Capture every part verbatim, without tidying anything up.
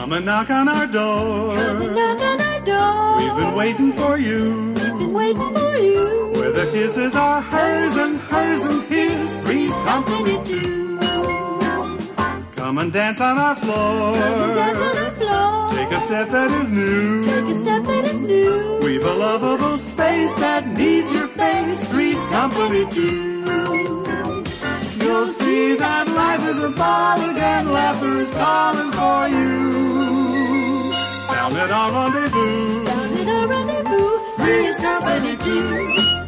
Come and knock on our door. Come and knock on our door. We've been waiting for you. We've been waiting for you. Where the kisses are hers and hers and his. Three's company too. Come and dance on our floor. Come and dance on our floor. Take a step that is new. Take a step that is new. We've a lovable space that needs your face. Three's company too. You'll see that life is a ball again. Laughter is calling for you. Down at our rendezvous. Down at our rendezvous. Three's company too.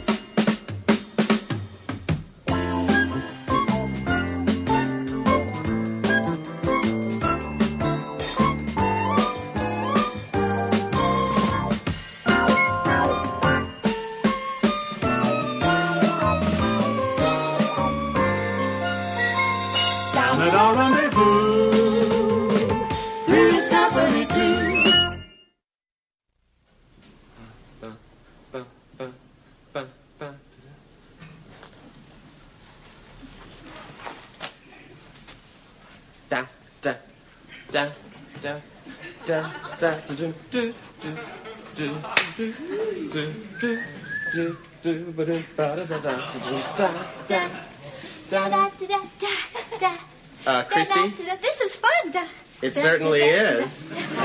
Uh, Chrissy? This is fun. It certainly is.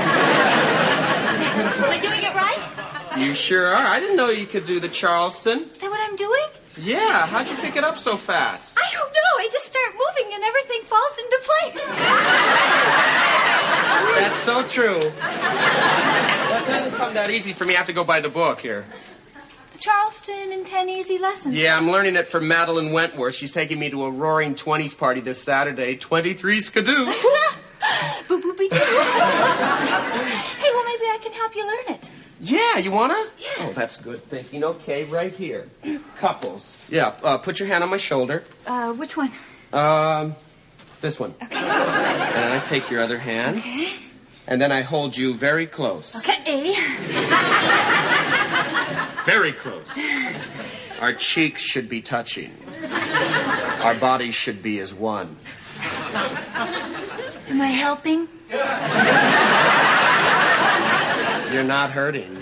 Am I doing it right? You sure are. I didn't know you could do the Charleston. Is that what I'm doing? Yeah, how'd you pick it up so fast? I don't know. I just start moving and everything falls into place. That's so true. That doesn't come that easy for me. I have to go buy the book here. The Charleston in ten Easy Lessons. Yeah, I'm learning it from Madeline Wentworth. She's taking me to a roaring twenties party this Saturday. twenty-three skidoo. Boo boopy doo. Hey, well, maybe I can help you learn it. Yeah, you wanna? Yeah. Oh, that's good thinking. Okay, right here. Couples. Yeah, uh, put your hand on my shoulder. Uh, which one? Um, this one. Okay. And then I take your other hand. Okay. And then I hold you very close. Okay. Very close. Our cheeks should be touching. Our bodies should be as one. Am I helping? You're not hurting.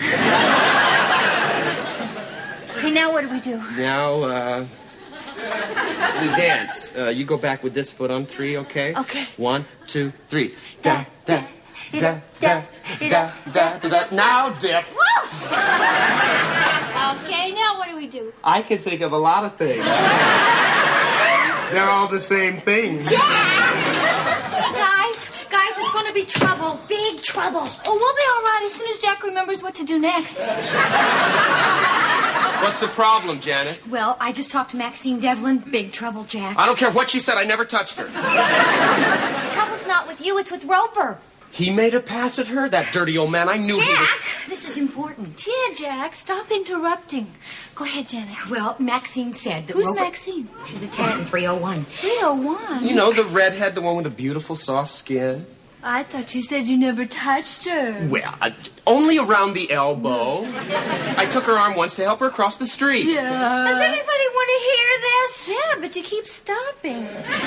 Okay, now what do we do? Now, uh, we dance. Uh, you go back with this foot on three, okay? Okay. One, two, three. Da, da, da, da, da, da, da, da. Now dip. Woo! Okay, now what do we do? I can think of a lot of things. They're all the same thing. Jack! Hey, guys. Guys, it's going to be trouble. Big trouble. Oh, we'll be all right as soon as Jack remembers what to do next. What's the problem, Janet? Well, I just talked to Maxine Devlin. Big trouble, Jack. I don't care what she said. I never touched her. The trouble's not with you. It's with Roper. He made a pass at her, that dirty old man. I knew Jack, he was... this is important. Yeah, Jack, stop interrupting. Go ahead, Janet. Well, Maxine said that Who's Roper... Maxine? She's a tenant in three oh one. three oh one? You know, the redhead, the one with the beautiful soft skin. I thought you said you never touched her. Well, uh, only around the elbow. I took her arm once to help her across the street. Yeah. Does anybody want to hear this? Yeah, but you keep stopping.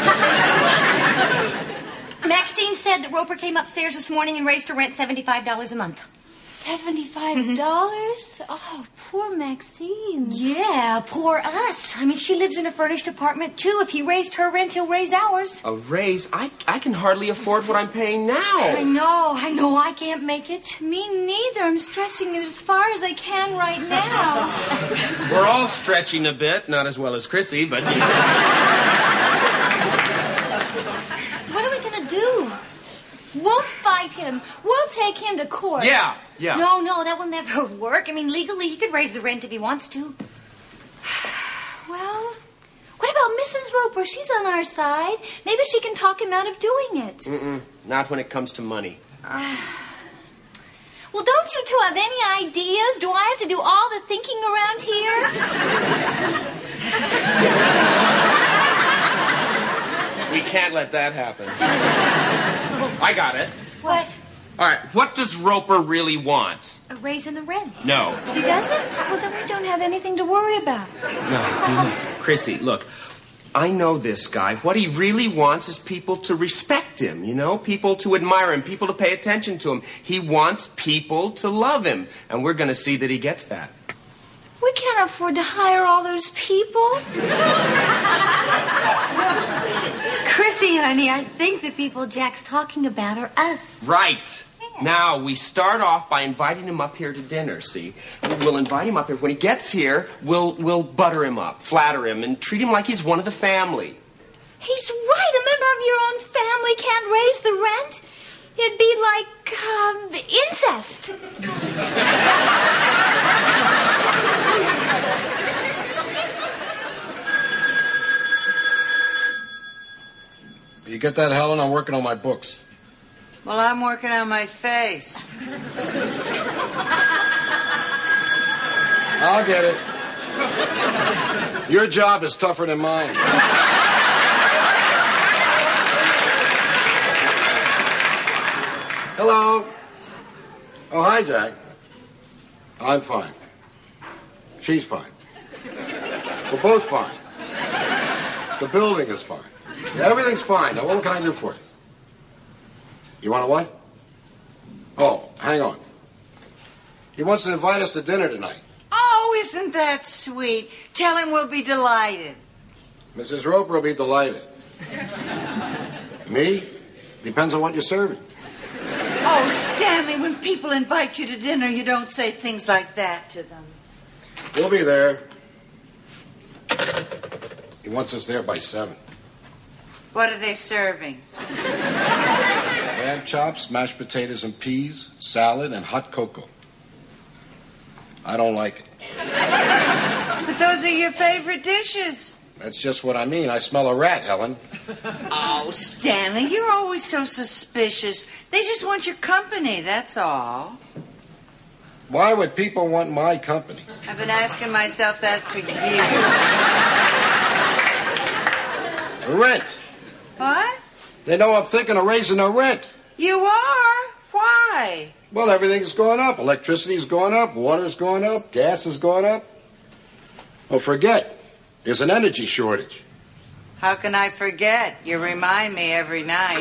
Maxine said that Roper came upstairs this morning and raised her rent seventy-five dollars a month. seventy-five dollars? Mm-hmm. Oh, poor Maxine. Yeah, poor us. I mean, she lives in a furnished apartment, too. If he raised her rent, he'll raise ours. A raise? I, I can hardly afford what I'm paying now. I know. I know I can't make it. Me neither. I'm stretching it as far as I can right now. We're all stretching a bit. Not as well as Chrissy, but... You know. What are we going to do? We'll fight him. We'll take him to court. Yeah, yeah. No, no, that will never work. I mean, legally, he could raise the rent if he wants to. Well, what about Missus Roper? She's on our side. Maybe she can talk him out of doing it. Mm-mm, not when it comes to money. Uh, well, don't you two have any ideas? Do I have to do all the thinking around here? We can't let that happen. I got it. What? All right, what does Roper really want? A raise in the rent. No. He doesn't? Well, then we don't have anything to worry about. No. Chrissy, look, I know this guy. What he really wants is people to respect him, you know? People to admire him, people to pay attention to him. He wants people to love him. And we're going to see that he gets that. We can't afford to hire all those people. Chrissy, honey, I think the people Jack's talking about are us. Right. Now, we start off by inviting him up here to dinner, see? We'll invite him up here. When he gets here, we'll we'll butter him up, flatter him, and treat him like he's one of the family. He's right. A member of your own family can't raise the rent. It'd be like uh, incest. You get that, Helen? I'm working on my books. Well, I'm working on my face. I'll get it. Your job is tougher than mine. Hello. Oh, hi, Jack. I'm fine. She's fine. We're both fine. The building is fine. Yeah, everything's fine. Now, what can I do for you? You want to what? Oh, hang on. He wants to invite us to dinner tonight. Oh, isn't that sweet? Tell him we'll be delighted. Missus Roper will be delighted. Me? Depends on what you're serving. Oh, Stanley, when people invite you to dinner, you don't say things like that to them. We'll be there. He wants us there by seven. What are they serving? Lamb chops, mashed potatoes and peas, salad, and hot cocoa. I don't like it. But those are your favorite dishes. That's just what I mean. I smell a rat, Helen. Oh, Stanley, you're always so suspicious. They just want your company, that's all. Why would people want my company? I've been asking myself that for years. The rent. What? They know I'm thinking of raising the rent. You are? Why? Well, everything's going up. Electricity's going up. Water's going up. Gas is going up. Oh, forget. There's an energy shortage. How can I forget? You remind me every night.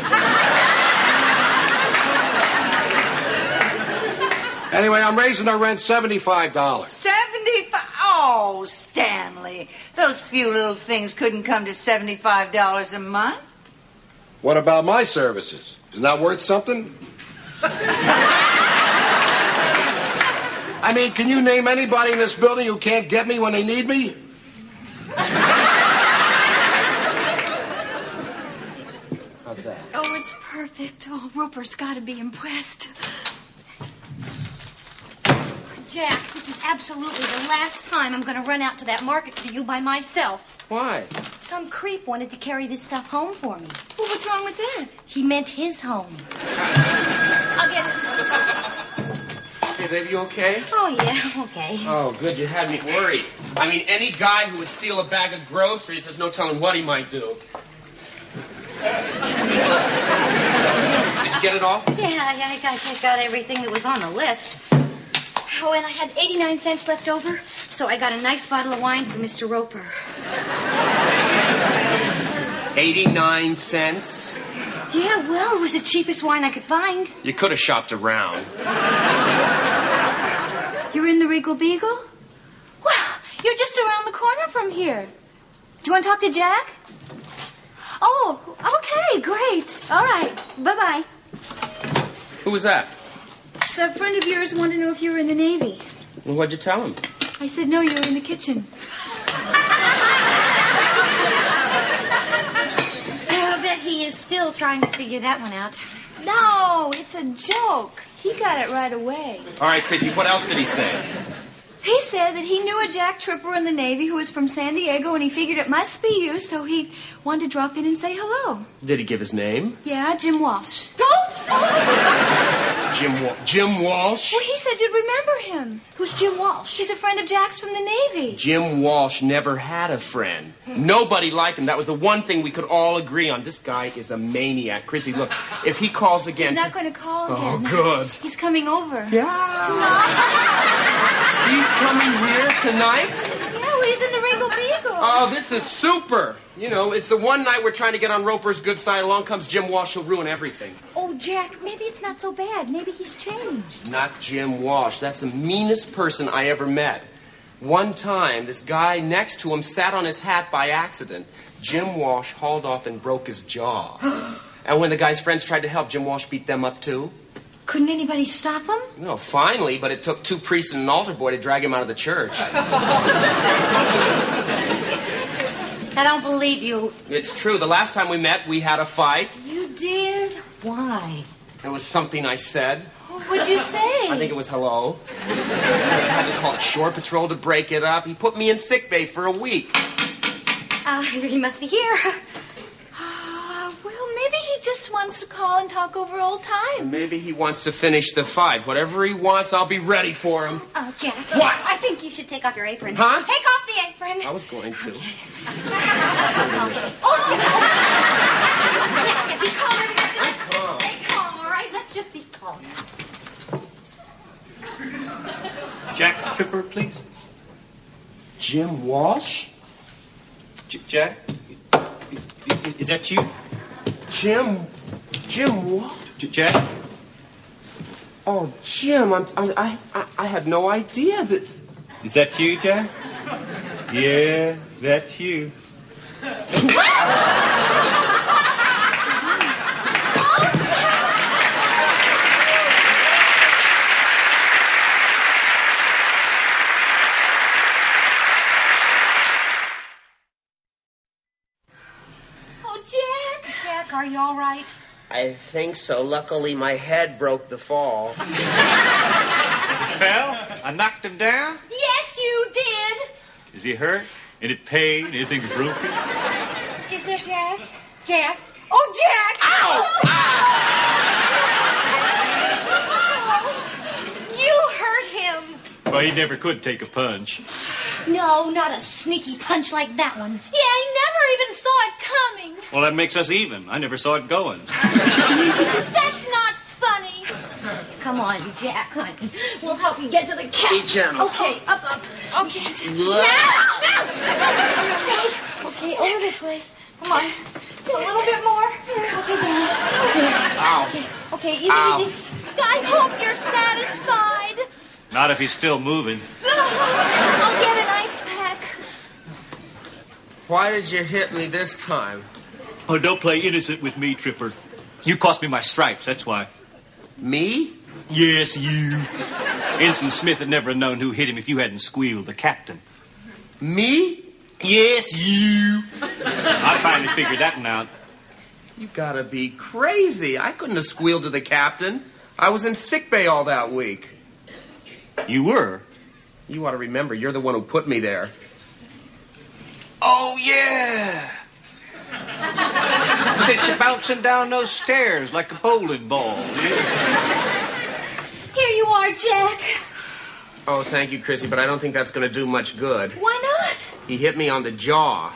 Anyway, I'm raising the rent seventy-five dollars. seventy-five? Oh, Stanley. Those few little things couldn't come to seventy-five dollars a month. What about my services? Isn't that worth something? I mean, can you name anybody in this building who can't get me when they need me? How's that? Oh, it's perfect. Oh, Roper's got to be impressed. Jack, this is absolutely the last time I'm going to run out to that market for you by myself. Why? Some creep wanted to carry this stuff home for me. Well, what's wrong with that? He meant his home. I'll get it. Hey, baby, you okay? Oh, yeah, okay. Oh, good. You had me worried. I mean, any guy who would steal a bag of groceries, there's no telling what he might do. Did you get it all? Yeah, yeah, I got, I got everything that was on the list. Oh, and I had eighty-nine cents left over, so I got a nice bottle of wine for Mister Roper. eighty-nine cents? Yeah, well, it was the cheapest wine I could find. You could have shopped around. You're in the Regal Beagle? Well, you're just around the corner from here. Do you want to talk to Jack? Oh, okay, great. All right, bye-bye. Who was that? So a friend of yours wanted to know if you were in the Navy. Well, what'd you tell him? I said, no, you were in the kitchen. I bet he is still trying to figure that one out. No, it's a joke. He got it right away. All right, Chrissy, what else did he say? He said that he knew a Jack Tripper in the Navy who was from San Diego, and he figured it must be you, so he wanted to drop in and say hello. Did he give his name? Yeah, Jim Walsh. Jim Wa- Jim Walsh? Well, he said you'd remember him. Who's Jim Walsh? He's a friend of Jack's from the Navy. Jim Walsh never had a friend. Nobody liked him. That was the one thing we could all agree on. This guy is a maniac. Chrissy, look, if he calls again... He's not to- going to call Oh, again. good. He's coming over. Yeah. He's coming here tonight? Yeah, well, he's in the Regal Beagle. Oh, this is super. You know, it's the one night we're trying to get on Roper's good side. Along comes Jim Walsh. He'll ruin everything. Oh, Jack, maybe it's not so bad. Maybe he's changed. Not Jim Walsh. That's the meanest person I ever met. One time, this guy next to him sat on his hat by accident. Jim Walsh hauled off and broke his jaw. And when the guy's friends tried to help, Jim Walsh beat them up, too. Couldn't anybody stop him? No, finally, but it took two priests and an altar boy to drag him out of the church. I don't believe you. It's true. The last time we met, we had a fight. You did? Why? It was something I said. What'd you say? I think it was hello. I had to call Shore Patrol to break it up. He put me in sick bay for a week. Uh, he must be here. Uh, well, maybe he just wants to call and talk over old times. Maybe he wants to finish the fight. Whatever he wants, I'll be ready for him. Oh, Jack. What? I think you should take off your apron. Huh? Take off the apron. I was going to. Oh, Jack. Jack, be calm. I'm calm. Stay calm, all right? Let's just be calm. Jack Tripper, please. Jim Walsh? J- Jack? Is that you? Jim... Jim Walsh? J- Jack? Oh, Jim, I'm, I, I, I had no idea that... Is that you, Jack? Yeah, that's you. Jack, are you all right? I think so. Luckily, my head broke the fall. You fell? I knocked him down? Yes, you did. Is he hurt? Any pain? Anything broken? Is there Jack? Jack? Oh, Jack! Ow! Oh. You hurt him. Well, he never could take a punch. No, not a sneaky punch like that one. Yeah, I never even saw it coming. Well, that makes us even. I never saw it going. That's not funny. Come on, Jack, honey. We'll help you get to the cat. Be gentle. Okay, up, up. Okay. Okay, over this way. Come on. Just a little bit more. Okay, down. Okay. Ow. Okay, okay, easy, Ow. easy. I hope you're satisfied. Not if he's still moving. I'll get an ice pack. Why did you hit me this time? Oh, don't play innocent with me, Tripper. You cost me my stripes, that's why. Me? Yes, you. Ensign Smith had never known who hit him if you hadn't squealed, the captain. Me? Yes, you. I finally figured that one out. You gotta be crazy. I couldn't have squealed to the captain. I was in sick bay all that week. You were? You ought to remember, you're the one who put me there. Oh, yeah. Sent you bouncing down those stairs like a bowling ball. Here you are, Jack. Oh, thank you, Chrissy, but I don't think that's gonna do much good. Why not? He hit me on the jaw.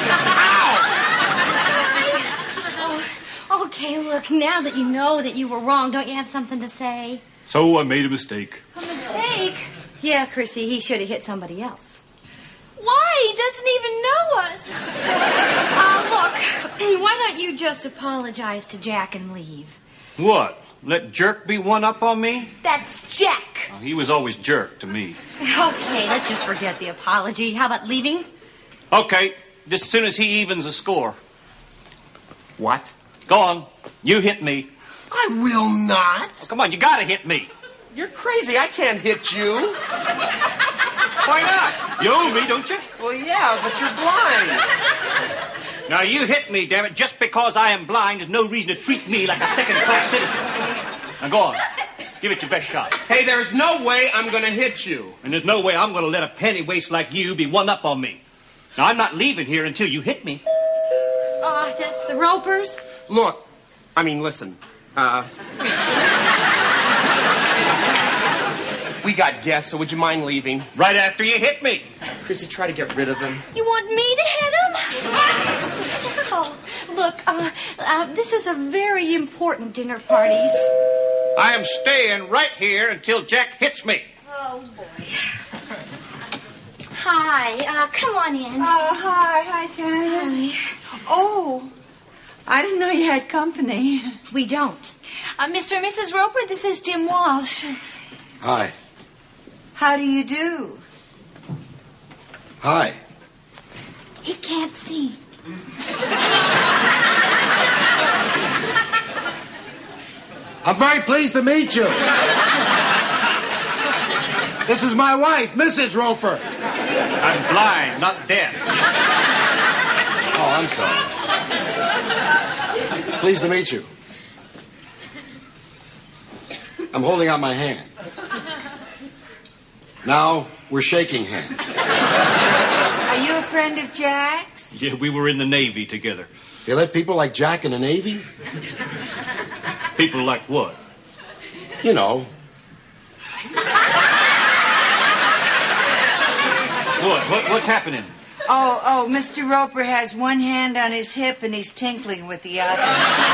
Oh, okay, look, now that you know that you were wrong, don't you have something to say? So I made a mistake. A mistake? Yeah, Chrissy, he should have hit somebody else. Why? He doesn't even know us. Uh, look, hey, why don't you just apologize to Jack and leave? What? Let Jerk be one up on me? That's Jack. Oh, he was always Jerk to me. Okay, let's just forget the apology. How about leaving? Okay, just as soon as he evens the score. What? Go on. You hit me. I will not. Come on, you gotta hit me. You're crazy. I can't hit you. Why not? You owe me, don't you? Well, yeah, but you're blind. Now, you hit me, damn it. Just because I am blind is no reason to treat me like a second-class citizen. Now, go on. Give it your best shot. Hey, there's no way I'm going to hit you. And there's no way I'm going to let a penny waste like you be one up on me. Now, I'm not leaving here until you hit me. Ah, uh, that's the Ropers. Look, I mean, listen. Uh, we got guests, so would you mind leaving? Right after you hit me. Chrissy, try to get rid of him. You want me to hit him? Oh, look, uh, uh, this is a very important dinner party. I am staying right here until Jack hits me. Oh, boy. hi. Uh, come on in. Oh, hi. Hi, Janet. Hi. Oh, I didn't know you had company. We don't. Uh, Mister and Missus Roper, this is Jim Walsh. Hi. How do you do? Hi. He can't see. I'm very pleased to meet you. This is my wife, Missus Roper. I'm blind, not deaf. Oh, I'm sorry. Pleased to meet you. I'm holding out my hand. Now we're shaking hands. Are you a friend of Jack's? Yeah, we were in the Navy together. You let people like Jack in the Navy? People like what? You know. What? what? What's happening? Oh, oh, Mister Roper has one hand on his hip and he's tinkling with the other.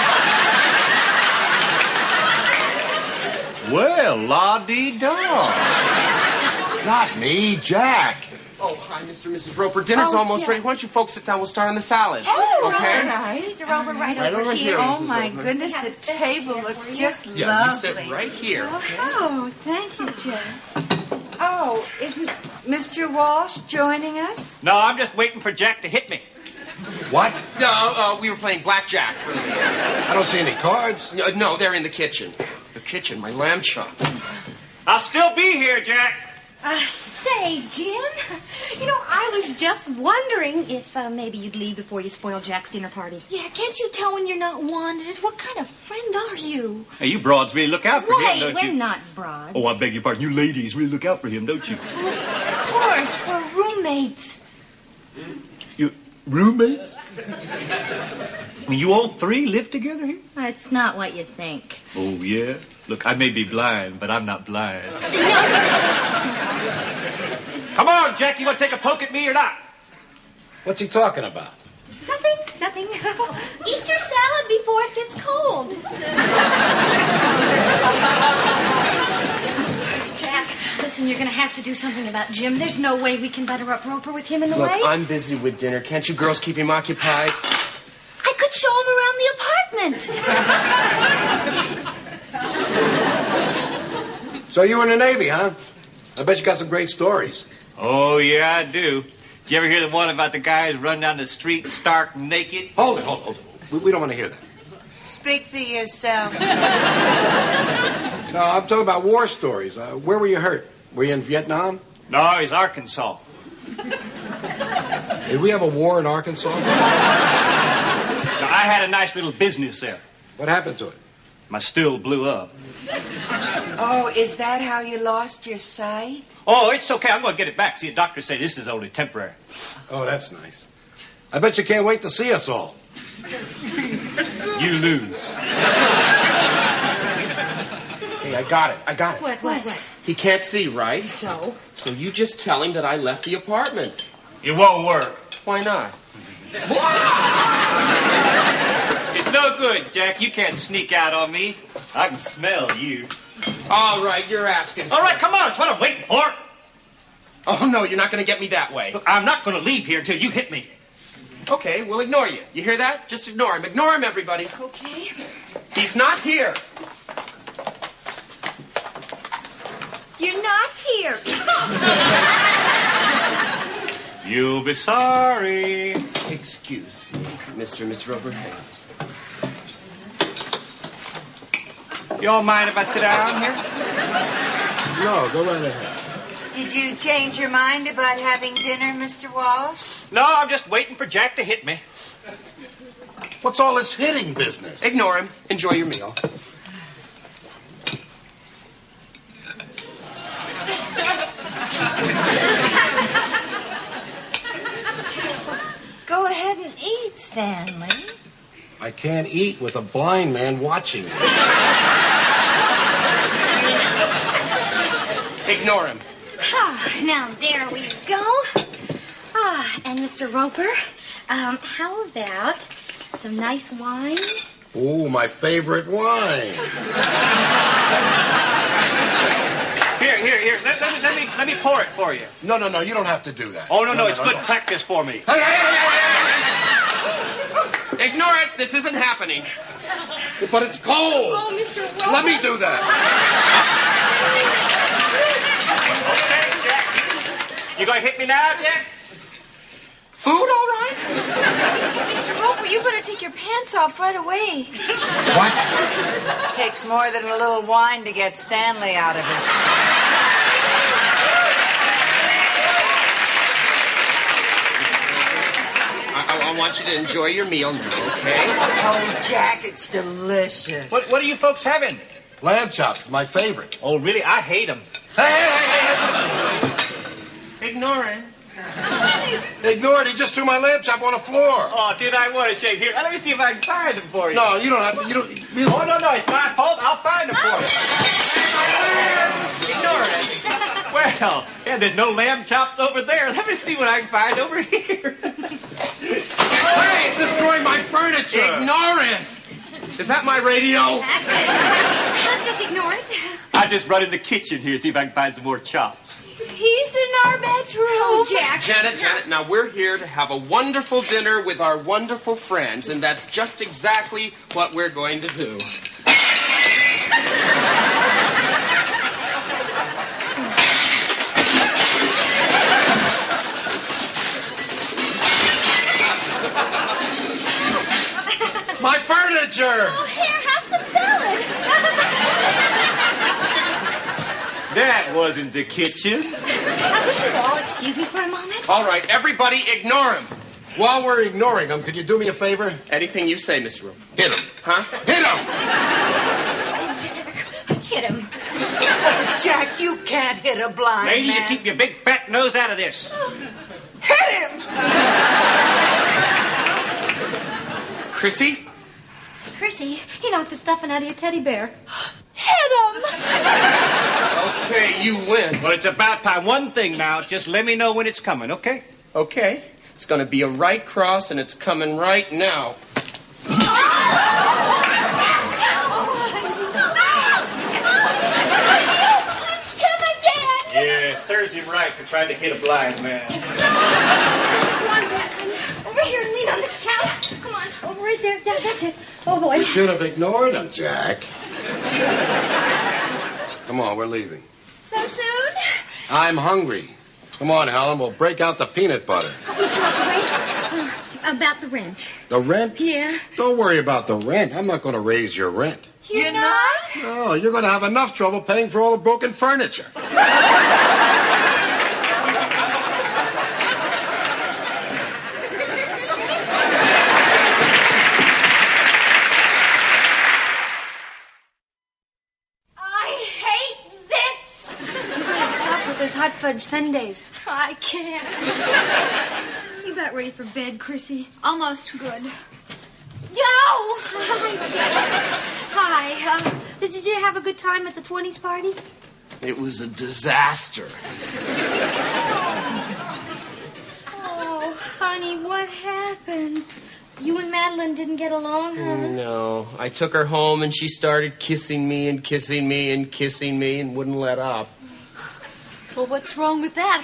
Well, la-dee-da. Not me, Jack. Oh, hi, Mister and Missus Roper. Dinner's Oh, almost Jack. ready. Why don't you folks sit down? We'll start on the salad. Oh, okay? nice. Mister Roper, right, Right over, over here. here. Oh, Missus my Roper. goodness, have the a space table here looks for you. just Yeah, you lovely. sit right here. Oh, thank you, Jack. Oh, isn't Mister Walsh joining us? No, I'm just waiting for Jack to hit me. What? No, uh, we were playing blackjack. I don't see any cards. No, no, they're in the kitchen. The kitchen, my lamb chops. I'll still be here, Jack. Uh, say, Jim, you know, I was just wondering if uh, maybe you'd leave before you spoil Jack's dinner party. Yeah, can't you tell when you're not wanted? What kind of friend are you? Hey, you broads really look out for him, Wait, don't we're you? not broads. Oh, I beg your pardon. You ladies really look out for him, don't you? Well, of course, we're roommates. You roommates? You all three live together here? It's not what you think. Oh, yeah? Look, I may be blind, but I'm not blind. Come on, Jack. You want to take a poke at me or not? What's he talking about? Nothing, nothing. Eat your salad before it gets cold. Jack, listen, you're going to have to do something about Jim. There's no way we can butter up Roper with him in the Look, way. I'm busy with dinner. Can't you girls keep him occupied? I could show him around the apartment. So you were in the Navy, huh? I bet you got some great stories. Oh, yeah, I do. Did you ever hear the one about the guys run down the street stark naked? Hold it, hold it, hold it. We, we don't want to hear that. Speak for yourself. No, I'm talking about war stories. Uh, where were you hurt? Were you in Vietnam? No, he's Arkansas. Did we have a war in Arkansas? Now, I had a nice little business there. What happened to it? My still blew up. Oh, is that how you lost your sight? Oh, it's okay. I'm going to get it back. See, the doctor said this is only temporary. Oh, that's nice. I bet you can't wait to see us all. You lose. Hey, I got it. I got it. What, what, what? He can't see, right? So? So you just tell him that I left the apartment. It won't work. Why not? It's no good, Jack. You can't sneak out on me. I can smell you. All right, you're asking. All right, come on. That's what I'm waiting for. Oh, no, you're not going to get me that way. Look, I'm not going to leave here until you hit me. Okay, we'll ignore you. You hear that? Just ignore him. Ignore him, everybody. Okay. He's not here. You're not here. You'll be sorry. Excuse me, Mister and Miss Roper. You all mind if I sit down here? No, go right ahead. Did you change your mind about having dinner, Mister Walsh? No, I'm just waiting for Jack to hit me. What's all this hitting business? Ignore him. Enjoy your meal. Go ahead and eat, Stanley. I can't eat with a blind man watching me. Ignore him. Ah, now, there we go. Ah, and Mister Roper, um, how about some nice wine? Ooh, my favorite wine. Here, here, here. Let, let, me, let, me, let me pour it for you. No, no, no, you don't have to do that. Oh, no, no, it's good practice for me. Hey, hey, hey, hey, Ignore it. This isn't happening. hey. But it's cold. Oh, Mister Roper. Let me do that. Okay, Jack. You gonna hit me now, Jack? Food, all right? Mister Roper, you better take your pants off right away. What? Takes more than a little wine to get Stanley out of his... I, I, I want you to enjoy your meal now, okay? Oh, Jack, it's delicious. What, what are you folks having? Lamb chops, my favorite. Oh, really? I hate them. Hey, hey, hey, hey. Ignore it. Ignore it. He just threw my lamb chop on the floor. Oh, did I want to say, here, let me see if I can find them for you. No, you don't have to. You don't. You Oh, no, no, it's my fault. I'll find them for you. Ignore it. Well, yeah, there's no lamb chops over there. Let me see what I can find over here. Hey, it's destroying my furniture. Ignore it. Is that my radio? Let's just ignore it. I'll just run in the kitchen here, see if I can find some more chops. He's in our bedroom. Oh, Jack. Janet, Janet, now we're here to have a wonderful dinner with our wonderful friends, and that's just exactly what we're going to do. My furniture. Oh, here, have some salad. That wasn't the kitchen. Uh, would you all excuse me for a moment? All right, everybody ignore him. While we're ignoring him, could you do me a favor? Anything you say, Mister Roper. Hit him. Huh? Hit him. Hit him. Oh, Jack, you can't hit a blind Lady, you man. keep your big fat nose out of this. Hit him! Chrissy? Chrissy, he knocked the stuffing out of your teddy bear. Hit him! Okay, you win. Well, it's about time. One thing now, just let me know when it's coming, okay? Okay. It's going to be a right cross, and it's coming right now. Punched him again! Yeah, serves him right for trying to hit a blind man. Come on, Jack. Over here and lean on the couch. Come on, over right there. That, that's it. Oh, boy. You should have ignored him, Jack. Come on, we're leaving. So soon? I'm hungry. Come on, Helen, we'll break out the peanut butter. Mister Roper, wait. Uh, about the rent. The rent? Yeah. Don't worry about the rent. I'm not going to raise your rent. You're, You're not? No, you're going to have enough trouble paying for all the broken furniture. Those hot fudge sundaes. I can't. You about ready for bed, Chrissy? Almost good. Yo! Hi, Jack. Hi. Uh, did you have a good time at the twenties party? It was a disaster. Oh, honey, what happened? You and Madeline didn't get along, huh? No. I took her home, and she started kissing me and kissing me and kissing me and wouldn't let up. Well, what's wrong with that?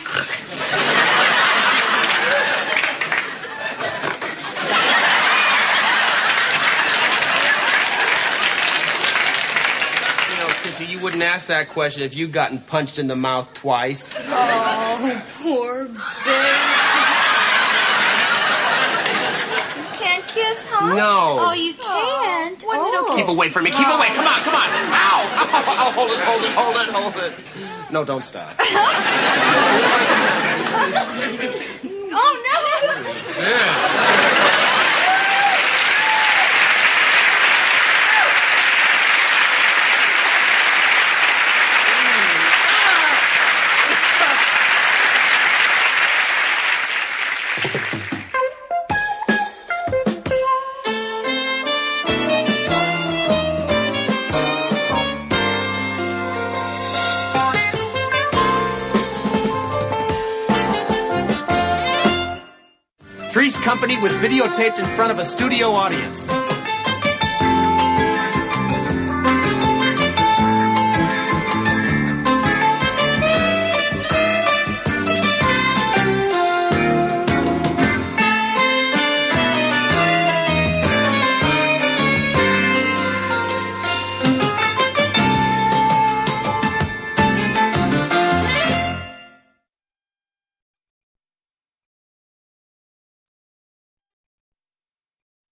You know, Chrissy, you wouldn't ask that question if you'd gotten punched in the mouth twice. Oh, poor baby. You can't kiss, huh? No. Oh, you can't. Oh. Keep away from me. Keep away. Come on, come on. Ow! Ow! Ow! Hold it, hold it, hold it, hold it. No, don't stop. Oh, no. Three's Company was videotaped in front of a studio audience.